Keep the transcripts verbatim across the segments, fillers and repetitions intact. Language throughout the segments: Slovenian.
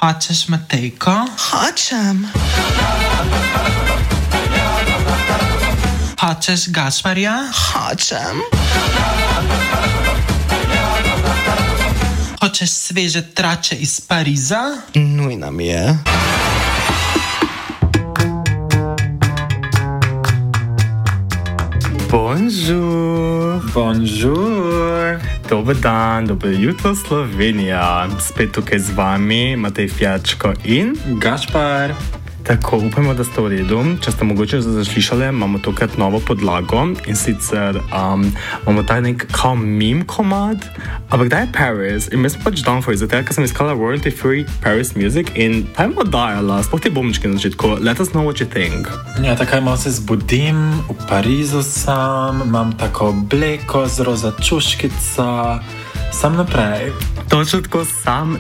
Hočeš Matejko? Hočem. Hočeš Gašparja? Hočem. Hočeš sveže trače iz Pariza? Nujna mi je. Bonjour. Bonjour. Dober dan, dobro jutro Slovenija. Spet tukaj z vami Matej Fjačko in Gašpar. Tako, upajmo, da ste v redu. Če ste mogoče zaslišali, imamo tokrat novo podlago in sicer um, imamo ta nek kao meme komad, ampak da je Paris in mi smo pač down for it, zato ker sem iskala royalty free Paris music in ta je modajala, sploh te bombčke na začetku. Let us know what you think. Ja, takaj malo se zbudim, v Parizu sem, imam tako obleko z roza čuškica, sam naprej. Točno tako, sam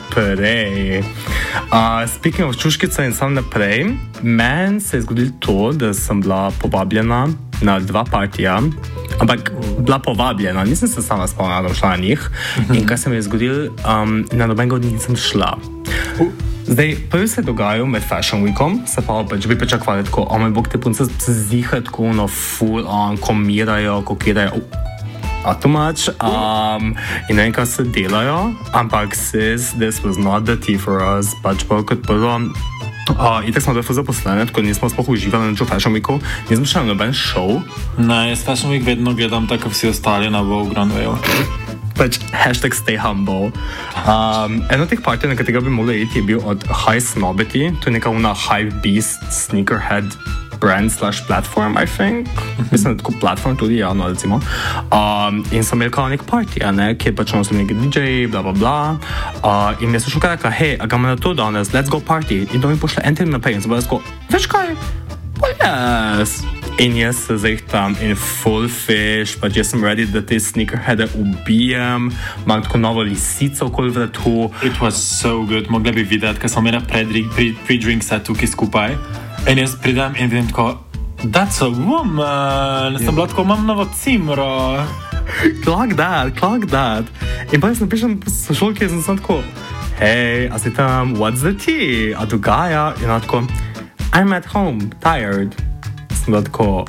naprej. Uh, speaking of čuškica in sam naprej, meni se je zgodilo to, da sem bila povabljena na dva partija, ampak bila povabljena, nisem se sama spomnila, da bom šla na njih. In kaj se mi je zgodilo, um, na nobenega od njih nisem šla. Uh. Zdaj, prvi se je dogajal med Fashion Weekom, se pa pač bi pričakovali tako, o moj bog, te punce se zihajo tako, no full on, komirajo, kokirajo, uh. a too much, um, in ne vem, kaj se delajo, ampak sis, this was not the tea for us, pač pa kot prvo, uh, itak smo bili zaposlene, tako nismo sploh uživali na Fashion Weeku, nismo šli na noben show. Ne, jaz Fashion Week vedno gledam tako, vsi ostali na Vogue Runwayu. Pač hashtag stay humble. Um, eno teh partij, na katerega bi mogli iti, je bil od High Snobity, to je neka una High Beast sneakerhead brand slash platform, I think. Mislim, da tako platform tudi, ja, no, recimo. Um, in sem imel kao nek party, ne, kjer pač ono sem neki D J, bla, bla, bla. Uh, in mi sem šel kaj reka, hej, a ga ima na to danes, let's go party. In to mi pošle en teden naprej in sem bila tako, veš kaj? Oh, yes. In jaz se zdaj tam in full fish, pač jaz sem ready, da te sneakerheade ubijem, imam tako novo lisico okoli vratu. It was so good, mogla bi videti, ker smo imeli pre-drink set tukaj skupaj. In jaz pridem in vidim tako, that's a woman, sem bila tako, imam novo cimro. Clock that, clock that. In pa jaz napišem sošolki in sem tako, hej, a si tam, what's the tea? A dogaja? In ona tako, I'm at home, tired. Sem bila tako,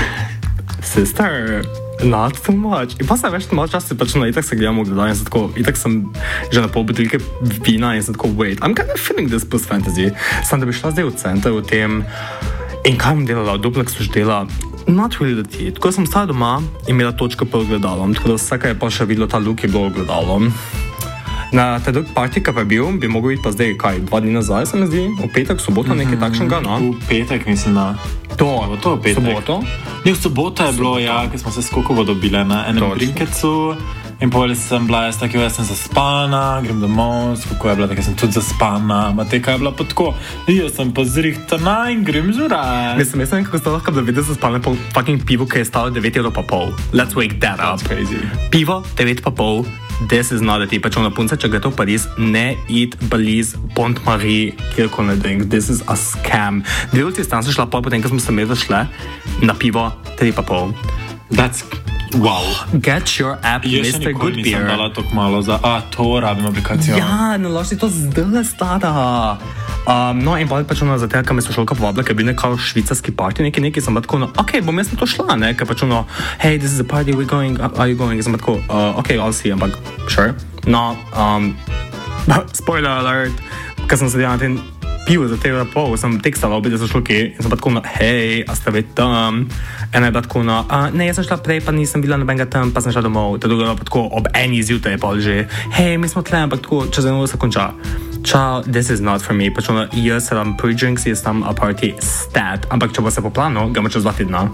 sister, not too much. In pa se več malo časa, pač no, itak se gledamo gledal in sem tako, itak sem že na pol buteljke vina in sem tako, wait, I'm kind of feeling this post fantasy. Sem da bi šla zdaj v center v tem in kaj bom delala, v duplexu dela, not really the tea. Tako sem stala doma in imela točko pod gledalom, tako da vse, kaj je pa še videlo ta look, je bilo gledalom. Na te drug party, ki pa je bil, bi mogel iti pa zdaj, kaj, dva dni nazaj, se mi zdi, v petek, v soboto, nekaj takšnega, no? V petek, mislim, da. To, to v petek. Soboto? Ne, v soboto je bilo, ja, ker smo se skokovo dobile na enem drinkecu in povedali sem bila, jaz tako, jaz sem zaspana, grem domov, skoko je bila, tako sem tudi zaspana, Matejka je bila pa tako, jaz sem pa zrihtana in grem žuraj. Mislim, jaz sem kako sta lahko, da vidim zaspane po fucking pivu, ki je stalo devet evrov pa pol. Let's wake that up. That's crazy. Pivo, devet pa pol. This is not a tea. Pač ona punca, če gledate v Pariz, ne id bliz Pont Marie, kjerkoli ne drink. This is a scam. Dve ulici stan sem šla pol, potem, ko smo se mi zašle na pivo, tri pa pol. That's, wow. Get your app, mister Good Beer. Jaz še nikoli nisem dala tako malo za, a, to rabim aplikacijo. Ja, naloži to zdaj stara. Um, no, in pa pač ono, za tega, kaj me sošolka povabila, ker je bil nekaj švicarski party, nekaj, nekaj, sem pa tako, no, ok, bom jaz na to šla, ne, ker pač ono, hey, this is a party, we going, are you going, sem pa tako, uh, ok, I'll see, ampak, sure. No, um, spoiler alert, ker sem sedela na tem pivu za tega pol, sem tekstala obide sošolki in sem pa tako, no, hej, a ste ve tam? Ena je pa tako, no, uh, ne, jaz sem šla prej, pa nisem bila nobenega tam, pa sem šla domov, ta druga pa tako, ob eni zjutraj je pa že, hej, mi smo tle, ampak tako, čez eno se konča. Čau, this is not for me, pač ono, jaz sem pre-drinks, jaz sem a party stat, ampak če bo se po planu, gremo čez dva tedna.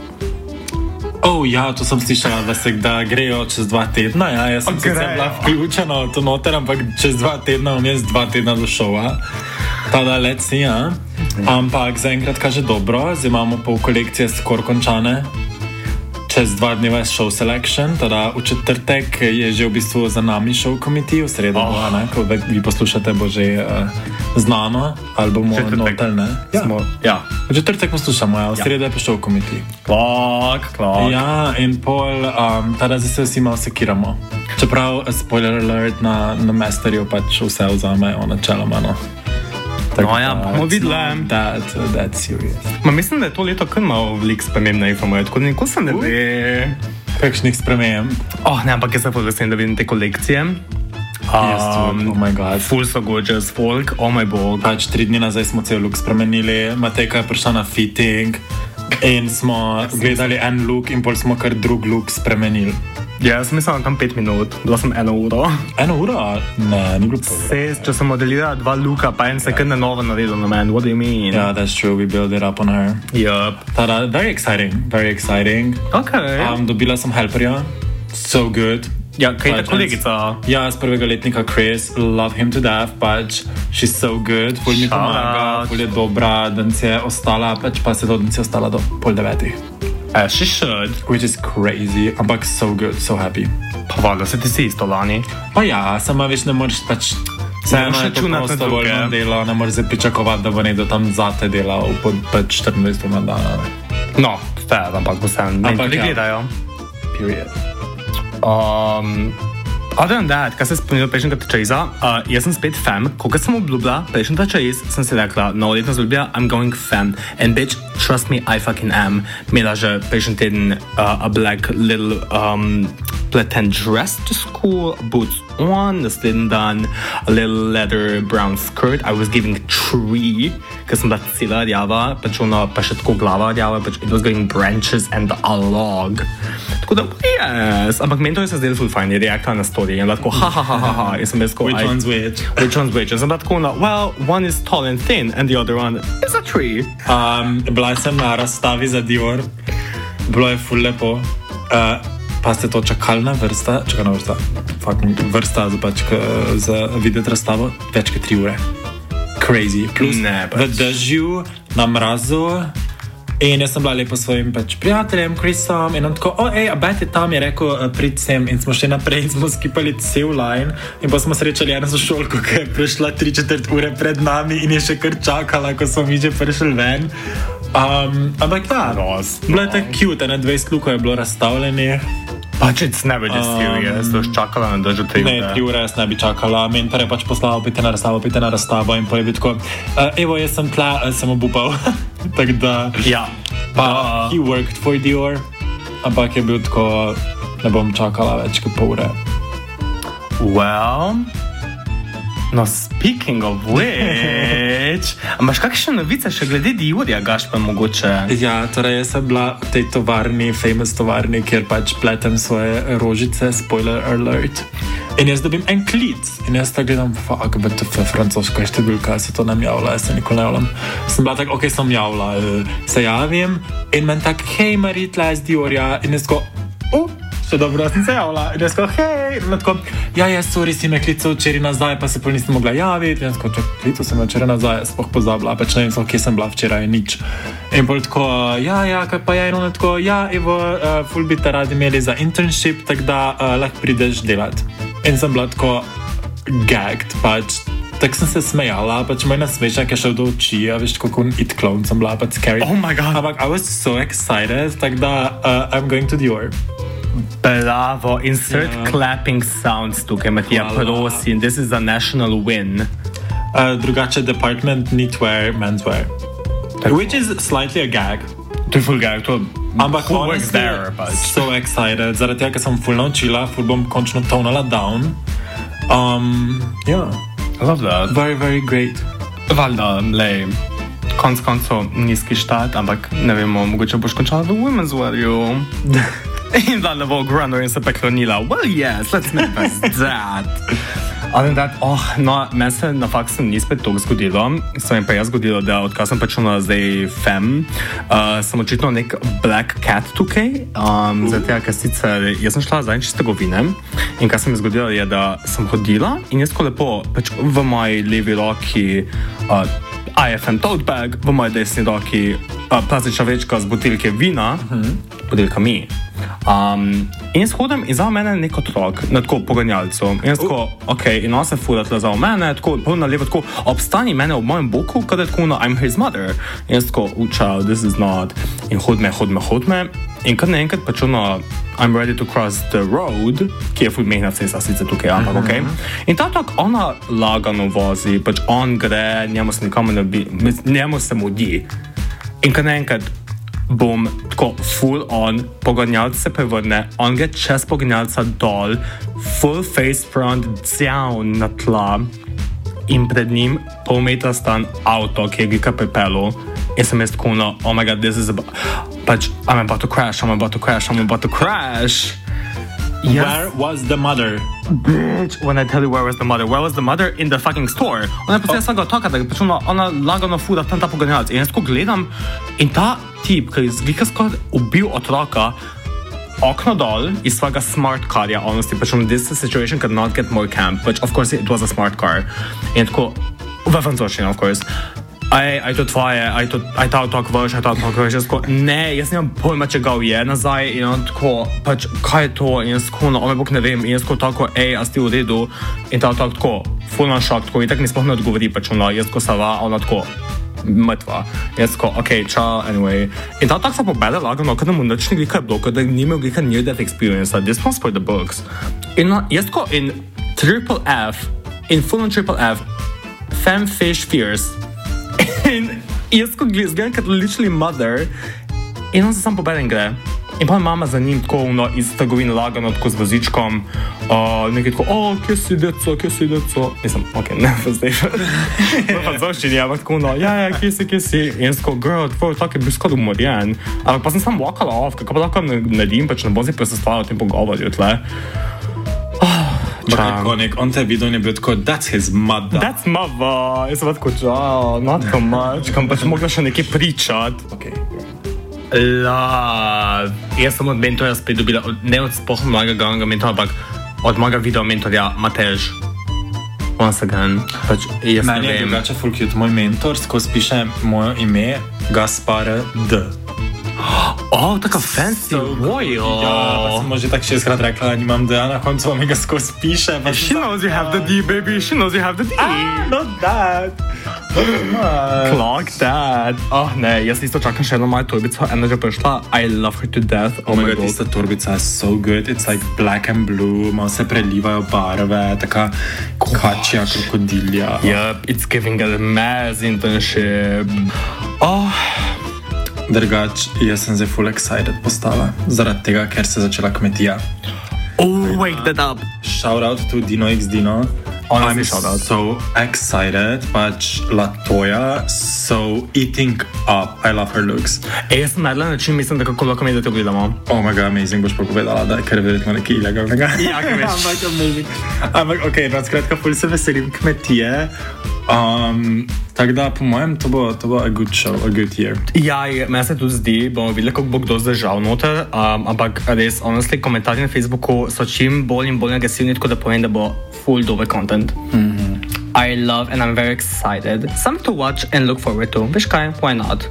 Oh, ja, to sem slišala, da se da grejo čez dva tedna, ja, jaz sem sicer bila vključena v to noter, ampak čez dva tedna bom jaz dva tedna do šova. Tada, let's see, ja. Ampak zaenkrat kaže dobro, zdaj imamo pol kolekcije skoro končane. Čez dva dneva je show selection, teda v četrtek je že v bistvu za nami show committee, v sredo, oh. ne, ko vi poslušate, bo že uh, znano, ali bomo notel, ne? Ja. Smo, ja. V četrtek poslušamo, ja, v sredo je prišel komiti. Klok, klok. Ja, in pol, um, tada zdaj se vsi malo sekiramo. Čeprav, spoiler alert, na, na Masterju pač vse vzamejo načeloma, no. No ja, bomo videli. That, that serious. Ma mislim, da je to leto kar malo veliko sprememb na Infomoju, tako da nikoli se ne ve. Kakšnih sprememb? Oh, ne, ampak jaz se veselim, da vidim te kolekcije. Yes, um, oh my god. Full so gorgeous, folk, oh my bog. Pač tri dni nazaj smo cel look spremenili, Matejka je prišla na fitting in smo gledali en look in pol smo kar drug look spremenili. Ja, jaz sem mislil tam pet minut, bila sem eno uro. Eno uro? Ne, ni bilo pol. Se, če sem modelirala dva looka, pa en se kar na novo naredil na meni, what do you mean? Yeah, that's true, we build it up on her. Yup. Tada, very exciting, very exciting. Okay. Um, dobila sem helperja, so good. Ja, kaj je ta kolegica? Ja, z prvega letnika Chris, love him to death, pač, she's so good, ful mi pomaga, ful je dobra, danes je ostala, pač pa se do danes je ostala do pol devetih. As she should. Which is crazy, ampak so good, so happy. Pa valjda se ti si isto lani. Pa ja, sama več ne moreš pač, vseeno je to prostovoljno delo, ne moreš se pričakovati, da bo nekdo tam zate delal pod pač štirinajst ur na dan. No, fair, ampak vseeno, ne tudi gledajo. Period. Um, other than that, kaj se spomnil prejšnjega tečajiza, uh, jaz sem spet fem, koliko sem obljubila, prejšnji tečajiz sem si rekla, novoletna zljubila, I'm going fem, and bitch, trust me, I fucking am. Imela že prejšnji teden uh, a black little um, pleten dress to school, boots on, naslednji dan a little leather brown skirt, I was giving three, ker sem bila cela rjava, pač ona pa še tako glava rjava, pač it was going branches and a log. Tako da, yes, ampak meni to je se zdelo ful fajn, je reaktala na story in tako, ha ha ha ha ha, jaz sem bezko, which one's which? Which one's which? Jaz sem bila tako, well, one is tall and thin and the other one is a tree. Um, bila sem na razstavi za Dior, bilo je ful lepo, uh, pa ste to čakalna vrsta, čakalna vrsta, fucking vrsta za, pač, k, za videti razstavo, več kot tri ure. Crazy. Plus ne, v dežju, na mrazu. In jaz sem bila lepo s svojim pač prijateljem, Chrisom, in on tako, o, ej, abet je tam, je rekel, prid sem, in smo šli naprej, in smo skipali cel line, in pa smo srečali eno sošolko, ki je prišla tri četrt ure pred nami in je še kar čakala, ko smo mi že prišli ven. Um, ampak ja, bilo je tako cute, ene dvajset lukov je bilo razstavljenih. Pač it's never just serious, um, da boš čakala na držu tri ure. Ne, tri ure jaz ne bi čakala, mentor je pač poslal, pite na razstavo, pite na razstavo in pa je bil tako, uh, evo, jaz sem tla, uh, sem obupal. Tak da, ja. Pa uh, he worked for Dior, ampak je bil tako, ne bom čakala več kot pol ure. Well, no speaking of which, imaš kakšne novice še glede Diorja, Gašper, mogoče? Ja, torej jaz sem bila v tej tovarni, famous tovarni, kjer pač pletem svoje rožice, spoiler alert. In jaz dobim en klic in jaz tako gledam, fuck, B T F, francoska številka, se to nam javlja, jaz se nikoli ne javljam. Sem bila tako, ok, sem javila, se javim in men tak, hej, Marie, tle iz Diorja, in jaz tako, oh, še dobro, sem se javila, in jaz tako, hej, in tako, ja, jaz, sorry, si me klical včeraj nazaj, pa se pol nisem mogla javiti, in jaz tako, čak, klical sem me včeraj nazaj, spoh pozabila, pač ne vem, so, kje sem bila včeraj, nič. In pol tako, ja, ja, kaj pa ja, in ono tako, ja, evo, uh, ful bi te radi imeli za internship, tak da uh, lahko prideš delat. In sem bila tako gagged, pač, tak sem se smejala, pač moj nasmešak je šel do oči, a veš, kako it clown sem bila, pač scary. Oh my god. Ampak I was so excited, tak da uh, I'm going to Dior. Bravo, insert yeah. clapping sounds tukaj, Matija, prosim, this is a national win. Uh, drugače department knitwear, menswear. Tak. Which is slightly a gag. To je full gag, to ampak who works there, but so excited, zaradi tega, ker sem full naučila, full bom končno tonala down. Um, yeah. I love that. Very, very great. Valjda, lej, konc koncev nizki štart, ampak ne vemo, mogoče boš končala v women's wear-u. In da ne bo grunner in se preklonila. Well, yes, let's make that. Other than that, oh, no, meni se na faksu ni spet toliko zgodilo. Se mi pa je zgodilo, da odkar sem prišel na zdaj fem, uh, sem očitno nek black cat tukaj. Um, uh. Zato, ker sicer jaz sem šla zadnjič iz trgovine in kaj se mi zgodilo je, da sem hodila in jaz ko lepo, pač v moji levi roki uh, I F M tote bag, v moji desni roki uh, plastična vrečka z buteljke vina, uh-huh. buteljkami. Um, in jaz hodim in za mene je nek otrok, na tako poganjalcu. In jaz tako, ok, in on se fura tle za mene, tako polno levo, tako obstani mene v mojem boku, kada je tako, no, I'm his mother. In jaz tako, oh, child, this is not. In hod me, hod me, hod me. In kad naenkrat pač ono, I'm ready to cross the road, ki je ful mehna cesta, sicer tukaj, ampak ok. In ta tak, ona lagano vozi, pač on gre, njemu se nikomu ne bi, njemu se mudi. In kad naenkrat bom tako full on, poganjalc se prevrne, on gre čez poganjalca dol, full face front down na tla in pred njim pol metra stan avto, ki je glika pripelil. In sem jaz tako, no, oh my god, this is about, pač, I'm about to crash, I'm about to crash, I'm about to crash. Yes. Where was the mother? Bitch, when I tell you where was the mother, where was the mother? In the fucking store. Ona je potem svega otoka, da je pač ona, ona lagano fura tam ta poganjalc. In jaz tako gledam in ta tip, ki je zglika skoraj ubil otroka, okno dol iz svojega smart carja, honestly, pač on, this situation could not get more camp, but of course it was a smart car. In tako, v francoščini, of course. Aj, aj to tvoje, aj, to, aj ta otok vrš, aj ta otok vrš, jaz tako, ne, jaz nimam pojma, če ga je nazaj in on tako, pač, kaj je to, in jaz tako, no, ome bok ne vem, in jaz tako tako, ej, a si ti v redu, in ta otok tako, fulno šok, tako, in tak mi sploh ne odgovori, pač ona, jaz tako sava, ona tako, mrtva, jaz tako, ok, čau, anyway, in ta otok se pobede lagano, kada mu nič ne glika je bilo, kada ni imel glika near death experience, like, this one's for the books, in jaz tako, in triple F, in full on triple F, fem fish fierce, in jaz ko gledam kot literally mother in on se sam pobede in gre. In pa mama za njim tako no, iz trgovine lagano tako z vozičkom uh, nekaj tako, o, kje si deco, kje si deco. Mislim, ok, ne, pa zdaj v francoščini, ampak tako no, ja, ja, kje si, kje si. In jaz tako, girl, tvoj otak je bil skoraj umorjen. Ampak pa sem sam walkala off, kako pa lahko naredim, pač ne bom si presestvala o tem pogovorju tle. Ikonik, on te videl in je bil tako, that's his mother. That's mother. Jaz sem tako, oh, not so much, kam pač mogla še nekaj pričat. Okay. Love. Jaz sem od mentorja spet dobila, ne od spoh mojega glavnega mentora, ampak od mojega video mentorja Matež. Once again. Pač, jaz Meni ne je vem. drugače full cute. Moj mentor skozi piše moje ime Gaspar D. Oh, taka fancy royal. Ja, pa sem že tak šestkrat rekla, da nimam D, na koncu vam ga skozi piše. She knows you have the D, baby. She knows you have the D. Ah, not that. Clock that. Oh, ne, jaz isto čakam še eno mojo torbico. Ena že prišla. I love her to death. Oh my god, tista torbica je so good. It's like black and blue, malo se prelivajo barve, taka kačja, krokodilja. Yep, it's giving a mass internship. Oh, Drugač, jaz sem zdaj full excited postala, zaradi tega, ker se je začela kmetija. oh, wake that up. Shout out to Dino X Dino. Honestly, I'm shout out. so excited, pač Latoya, so eating up. I love her looks. E, jaz sem najdela način, mislim, da kako lahko mi, da te gledamo. Oh my god, amazing, boš pa povedala, da ker je verjetno nekaj ilegalnega. Ja, kaj veš. Ampak amazing. Ampak ok, no, skratka, ful se veselim kmetije. Um, tako da, po mojem, to bo, to bo a good show, a good year. Ja, meni se tudi zdi, bomo videli, kako bo kdo zdržal noter, um, ampak res, honestly, komentarji na Facebooku so čim bolj in bolj agresivni, tako da povem, da bo full dober content. Mm-hmm. I love and I'm very excited. Something to watch and look forward to. Veš kaj? Why not?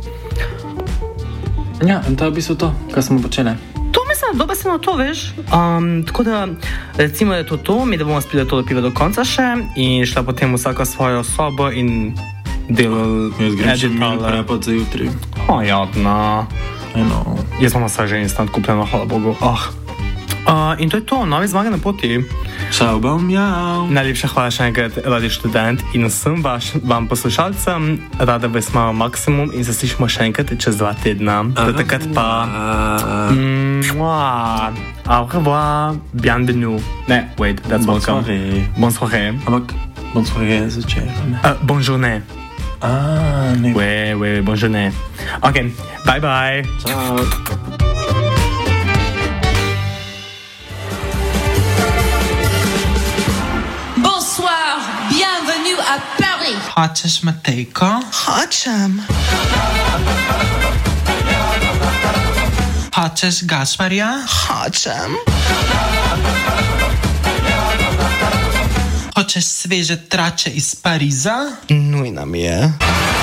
Ja, in to je v bistvu to, kar smo počeli. To mislim, dobro se na to, veš. Um, tako da, recimo, da je to to, mi da bomo spili to pivo do konca še in šla potem vsaka svojo sobo in delal Jaz grem še mil prepad za jutri. O, jadna. I know. Jaz imam vse že instant kupljeno, hvala Bogu. Oh. Uh, in to je to, novi zmage na poti. Čau, bom, jau. Najlepša hvala še enkrat, Radio Študent in vsem vaš, vam poslušalcem. Rada bi smo maksimum in se slišimo še enkrat čez dva tedna. Do takrat pa... Mwah. Au revoir. Bienvenue. Ne, wait, that's welcome. Bonsoiré. Ampak, bonsoiré je začer. Uh, bonjourné. Ah, ne. Ouais, ouais, bonjourné. Ok, bye bye. Čau. Bonsoir, bienvenue à Paris. Hočeš, Matejko? Hočem. Hočeš, Gašparja? Hočem. Hočeš sveže trače iz Pariza? Nujna mi je.